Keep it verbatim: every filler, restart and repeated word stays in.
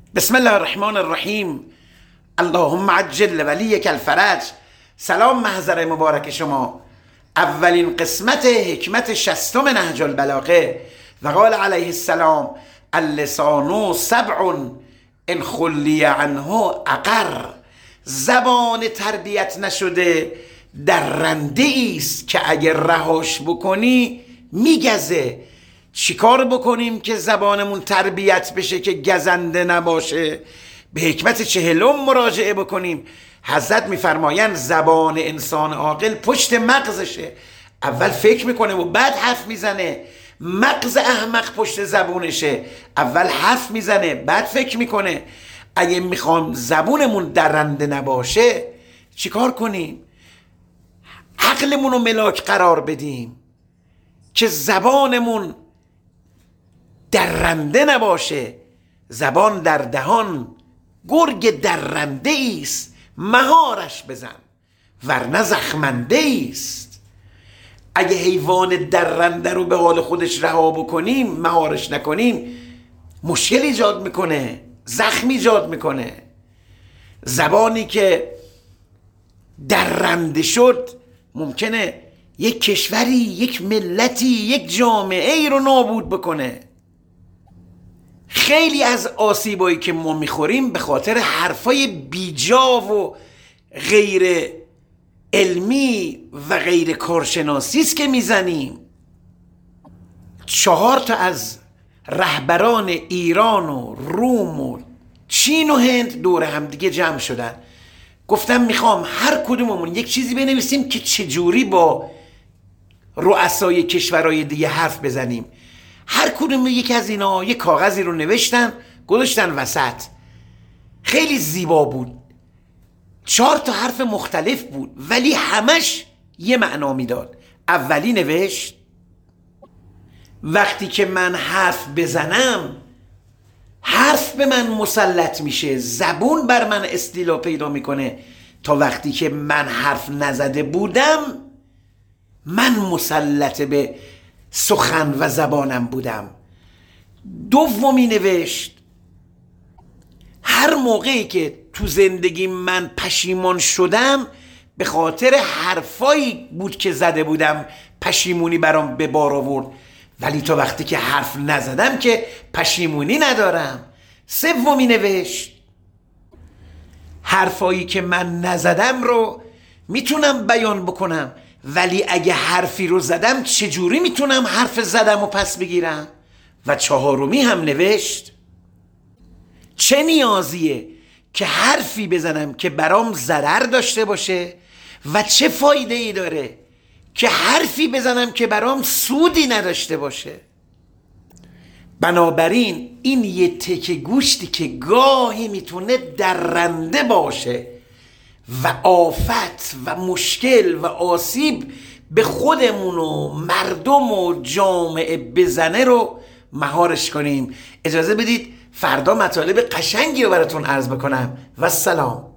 بسم الله الرحمن الرحیم. اللهم عجل ولیک الفرج. سلام محضر مبارک شما. اولین قسمت حکمت شصتم نهج البلاغه. و قال علیه السلام: اللسان سبع ان خلی عنه عقر. زبان تربیت نشده درنده ایست که اگر رهاش بکنی میگزه. چیکار بکنیم که زبانمون تربیت بشه که گزنده نباشه؟ به حکمت چهلم مراجعه بکنیم. حضرت میفرمایند زبان انسان عاقل پشت مغزشه. اول فکر میکنه و بعد حرف میزنه. مغز احمق پشت زبونشه. اول حرف میزنه بعد فکر میکنه. اگه میخوام زبونمون درنده نباشه چیکار کنیم؟ عقلمون رو ملاک قرار بدیم که زبانمون درنده نباشه. زبان در دهان گرگ درنده ایست، مهارش بزن ورنه زخمنده ایست. اگه حیوان درنده رو به حال خودش رها بکنیم، مهارش نکنیم، مشکل ایجاد میکنه، زخم ایجاد میکنه. زبانی که درنده شد ممکنه یک کشوری، یک ملتی، یک جامعه ای رو نابود بکنه. خیلی از آسیبایی که ما میخوریم به خاطر حرفای بیجا و غیر علمی و غیر کارشناسی است که میزنیم. چهار تا از رهبران ایران و روم و چین و هند دور هم دیگه جمع شدن، گفتم میخوام هر کدوممون یک چیزی بنویسیم که چجوری با رؤسای کشورهای دیگه حرف بزنیم. هر کدوم یک از اینا یک کاغذی رو نوشتن گذاشتن وسط. خیلی زیبا بود، چهار تا حرف مختلف بود ولی همش یه معنا میداد. اولی نوشت وقتی که من حرف بزنم حرف به من مسلط میشه، زبون بر من استیلا پیدا میکنه. تا وقتی که من حرف نزده بودم من مسلط به سخن و زبانم بودم. دومی نوشت هر موقعی که تو زندگی من پشیمان شدم به خاطر حرفایی بود که زده بودم، پشیمونی برام به بار آورد، ولی تا وقتی که حرف نزدم که پشیمونی ندارم. سومی نوشت حرفایی که من نزدم رو میتونم بیان بکنم، ولی اگه حرفی رو زدم چجوری میتونم حرف زدم و پس بگیرم؟ و چهارمی هم نوشت چه نیازیه که حرفی بزنم که برام ضرر داشته باشه و چه فایده ای داره که حرفی بزنم که برام سودی نداشته باشه. بنابراین این یه تکه گوشتی که گاهی میتونه درنده باشه و آفت و مشکل و آسیب به خودمون و مردم و جامعه بزنه رو مهارش کنیم. اجازه بدید فردا مطالب قشنگی رو براتون عرض بکنم و سلام.